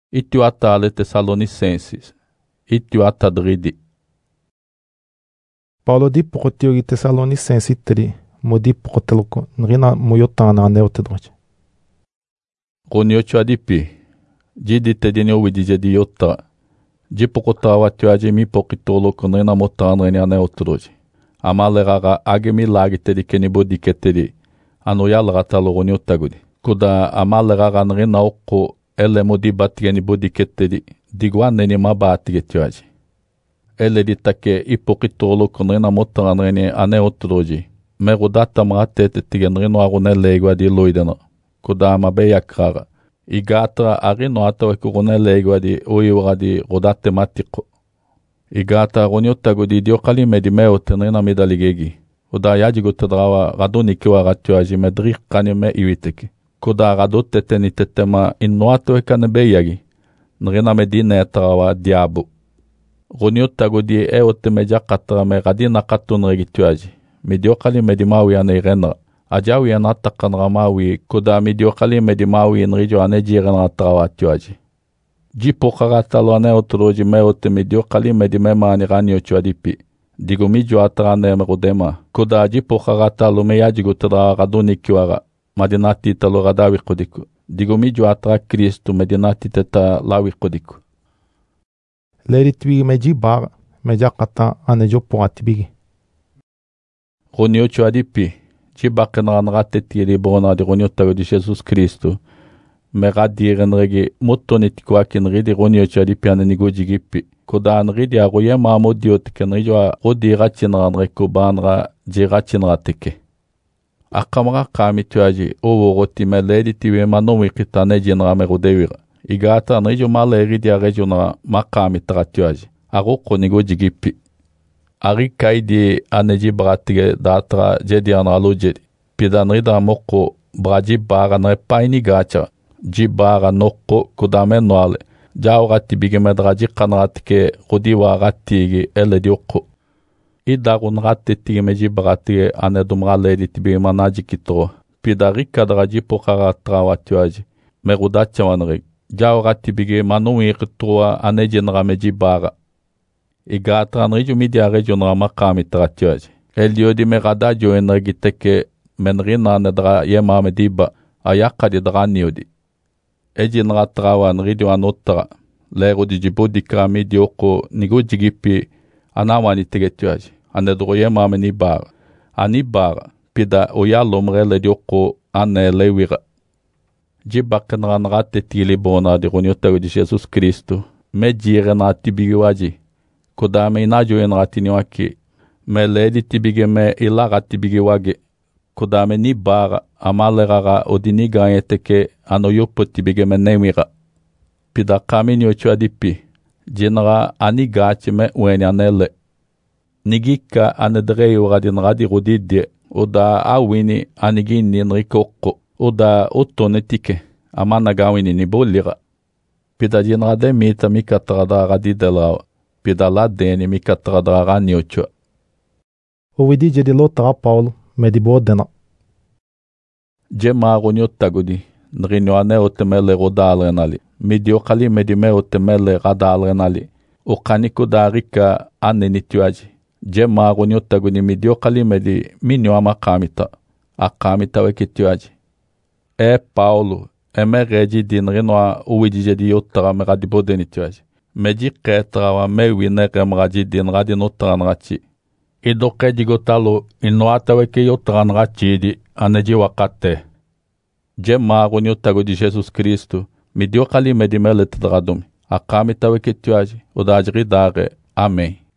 Ituata ale Tessalonicenses. Ituata dridi. Paulo di pokotiogi Tessalonicensi 3. Modi pokoteloko. Nrina moyotana aneotedroche. Goniocho adipi. Jidi tedini uvidije di yotta. Jipokotawa tuaji mi pokitolo kunrina motanreni aneotedroche. Amaleraga agemi lagitedi kenibodi ketedi. Anoyalratalo goniotagudi. Kuda amaleraga nrina okko ele modi batigeni bodi ketedi. Digwaneni mabatige tuaji. Ele di take ipokitolo kunrina motanreni aneotedroche. Merudata maratete tigenrino arunele igwa di loidena. Kuda mabeyakraga. Igata arino atawe kurunele igwa di uiwara di rodate matiko. Igata ronyotago di diokali medi meo tenrina medaligegi. Uda yajigo tedrawa radoni kiwa ratuaji medrik kani me iwiteki. Kuda radote teni tetema innoatawe kane beyagi. Nrina medina etrawa diabu. Ronyotago di eote mejakatra me radina katunregi tuaji. Midiokali medimawi ane renra. Ajawi anatakan ramawi kuda midiokali medimawi nrijo ane jiren trawa tuaji. Jipo karatalo ane otoloji meote midiokali medimema ane ranyo tuadipi. Digo mijo atrane merudema. Kuda jipo karatalo meyajigo tra radoni kiwara. Madinati talo radawi kodiku. Digo mijo atra Kristu medinati teta lawi kodiku. Leri twigi meji bar. Mejakata ane jopo atibigi. Roniocho adipi. Jibakenran rateti di bona di roniotago di Jesus Kristu. Meradiren regi motonetikuakin ridi roniocho adipi ane nigoji gipi. Kudan ridi aroye mamodiot ken rijo rodi rachinran reko banra je rachinra teke. Akamra kami tuaji owo roti me ledi tiwe manowi kitane jinra merodewira. Igata rijo male ridi arejunra makami tratuaji. Aroko nigoji gipi. Ari kaidi aneji bratige datra jedi analo jedi. Pidan rida moko braji bara nre paini gacha. Jibara noko kudame noale. Jao rati bige medraji kanratike rudiwa ratigi ele dioko. Idarun rati tige meji bratige anedumra ledi tibige manaji kitro. Pidari kadraji pokara trawa tuaji. Merudacha wanreg. Jao rati bige manui kitroa anejenra meji bara. Igata nrijo media regional makami tratuaji. Elio di merada jo energiteke menrina nedra yema mediba ayaka di draniodi. Eji nra trawa nridio anotra. Lero di jibodi krami dioko nigo jigipi anawani tegetuaji. Anedro yema menibara. Anibara pida oyalo mrele dioko ane lewira. Jibakenra nrate tili bona di roniotago di Jesus Kristu. Medjire na tibigiwaji. Kuda me inajo en ratini waki. Me ledi tibige me ilaga tibige wage. Kuda me ni bara amaleraga odini ganyeteke ano yopo tibige me nemira. Pida kamini ocho adipi. Jinra ani gachi me weni anele. Nigika anedrei uradin radi rudidye. Uda awini anigini nrikoko. Uda otonetike. Amana gawini ni bolira. Pida jinra de mita mikatrada radidelawa. Pidala deni mikatradara niocho. Ovidi jedi lotra Paulo medibo dena. Jema roniotagudi. Nrinyo ane otemele rodalrenali. Midiokali medime otemele radalrenali. Okaniku darika ane nituaji. Jema roniotagudi midiokali medi minyo amakamita. Akamita wekituaji. Paulo. Emereji din rinwa uwidi jedi yotra meradibo denituaji. Meji ketrawa mewi negemraji din radin utranrachi. Idoke digotalo inuataweke yotranrachi di aneji wakate. Jema runyotago di Jesus Kristu. Midiokali medimele tedradumi. Akamitaweke tuaji. Udajri dare. Amen.